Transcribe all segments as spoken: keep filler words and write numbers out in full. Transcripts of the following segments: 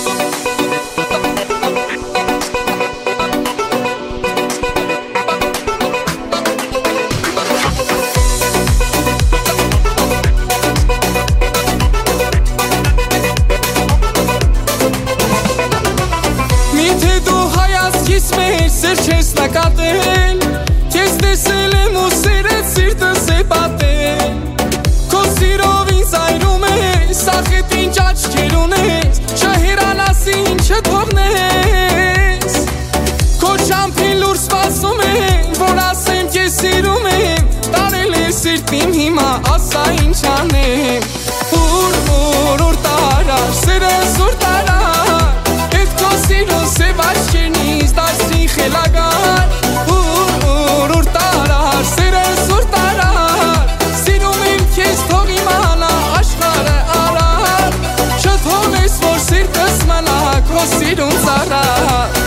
Սեր չես նկատել, քեզ տեսել եմ ու սիրեց սիրտս է պատել Քո սիրով ինձ այրում ես, ախետ ինչ աչքեր ունես Չհերանաս ինչը թողնես Քո ճամփին լուր սպասում եմ, որ ասեմ քեզ սիրում եմ Տարել է սիրտն իմ հիմա, ասա ինչ անեմ Ուր, ուր, ուր տարար, սերս ուր տարար Էդ քո սիրո սև աչքերնից դարձրին խելագար Ուր, ուր, ուր տարար, սերս ուր տարար Սիրում եմ քեզ թող իմանա աշխարհը արար Չթողնես որ սիրտս մնա քո սիրուն ծառար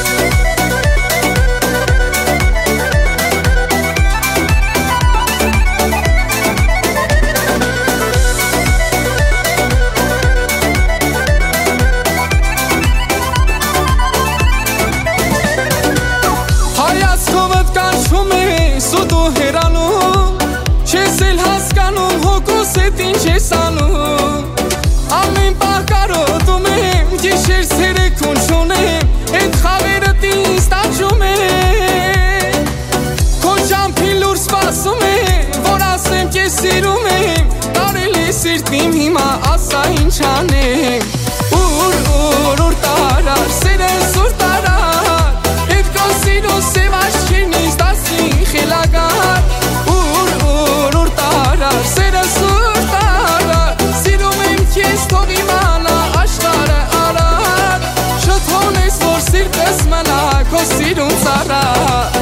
Ու դու հերանում Չես էլ հասկանում հոգուս էտ ինչ ես անում Ամեն պահ կարոտում եմ Գիշեր ցերեկուն շունեմ Էդ խավերդ ինձ տաճում եմ Քո ճամփին լուր սպասում եմ Որ ասեմ քեզ սիրում եմ Տարել է սիրտն իմ հիմա ասա ինչ անեմ Ուր, ուր, ուր տարար Սերս ուր տարար Էդ քո սիրո սև աչքերնից դասին խելագար Ուր, ուր, ուր տարար Սերս ուր տարար Սիրում եմ քեզ թող իմանա աշխարհը արար Չթողնես որ սիրտս մնա քո սիրուն ծառար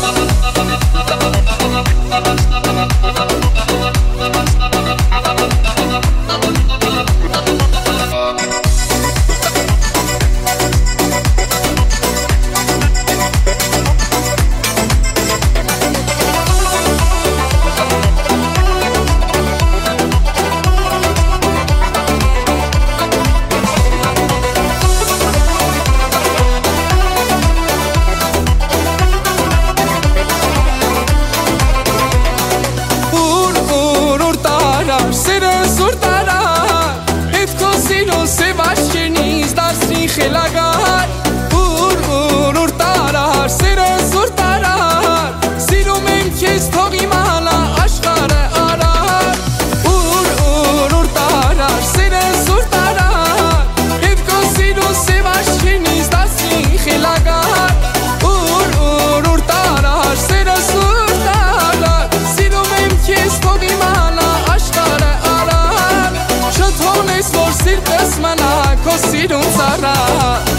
Սերս ուր տարար Էդ քո սիրո սև աչքերնից դարձրին խելագար Ուր, ուր, ուր տարար Սերս ուր տարար Սիրում եմ քեզ թող իմանա աշխարհը արար Ուր, ուր, ուր տարար Սերս ուր տարար Էդ քո սիրո սև աչքերնից դարձրին խելագար Ուր, ուր, ուր տարար Սերս ուր տարար Սիրում եմ քեզ թող իմանա Չթողնես որ սիրտս մնա քո սիրուն ծառար